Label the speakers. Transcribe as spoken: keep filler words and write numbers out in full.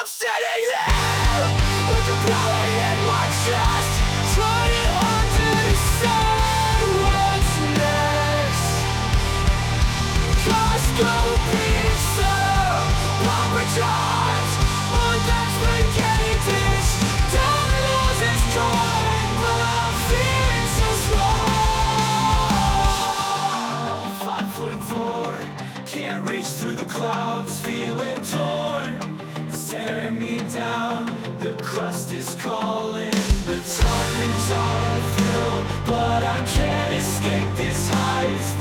Speaker 1: sitting there with the belly in my chest, trying hard to decide what's next. Costco pizza, Papa John's, on that spaghetti dish. Domino's is calling, but I'm feeling so small. Five foot four, can't reach through the clouds, feeling torn, staring me down. The crust is calling, the tunnels are filled, but I can't escape this high.